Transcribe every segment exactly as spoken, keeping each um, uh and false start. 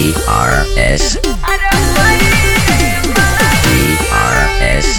D R S D R S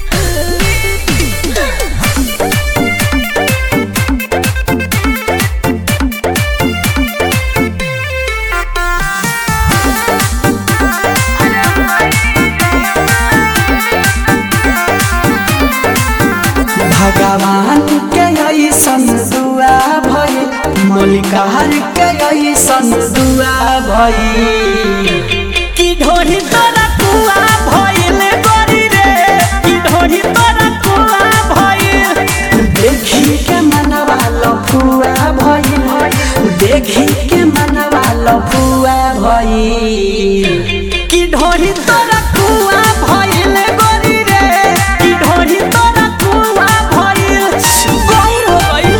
भगवान के ऐसन दुआ भई मलिकार के ऐसन दुआ भई कि ढोरी तोरा कुआ भइल गोरी रे कि ढोरी तोरा कुआ भइल देखी के मनवा लफुआ भइल देखी के मनवा लफुआ भइल कि ढोरी तोरा कुआ भइल गोरी रे कि ढोरी तोरा कुआ भइल गइल गइल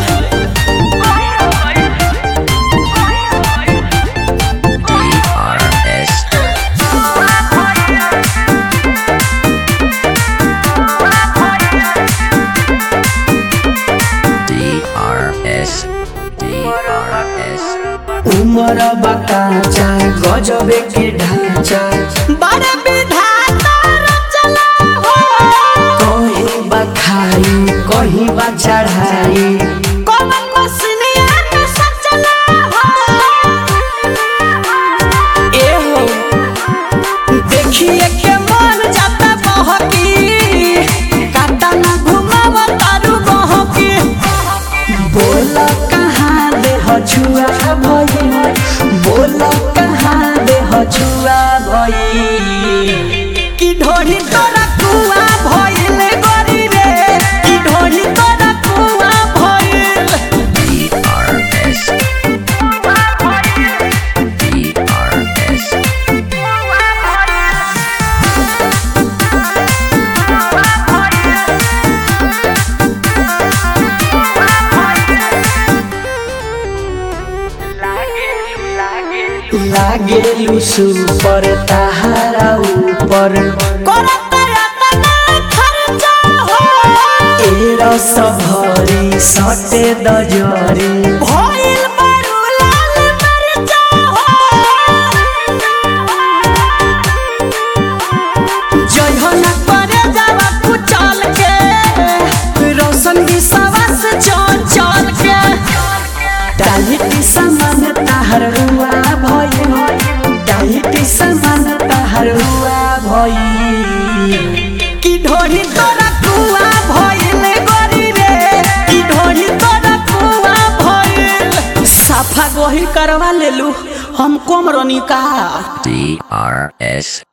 D R S D R S D R S उमर बकाचा गजबे के ढांचा बड़े विधाता रचना हो कहीं बखाई कहीं बा चढ़ाई कौन मसनिया में सचना हो ए हो देखिए के मन जाता बहकी काटा ना घुमाव तारू बहकी बोल कहाँ दे हछुआ भई बोल कहाँ दे हछुआ भई कि ढोरी तोरा कुआ भइल गोरी रे कि ढोरी तोरा कुआ भइल D R S D R S लागेलु सुपर ताहारा ऊपर करत रतना खर्चा हो ए रस भरी सटे दजरी भइल बरु लाल मरचा हो जय हो न करे जावा कुचल के रोशन विश्वास चल चल के डालिटी समान ताहर हुआ भई डालिटी समान ताहर हुआ भई कि ढोरी तोरा कुआ भइल गोरी रे कि ढोरी तोरा कुआ भइल साफा गोही करवा लेलू हम कोमरनी का D R S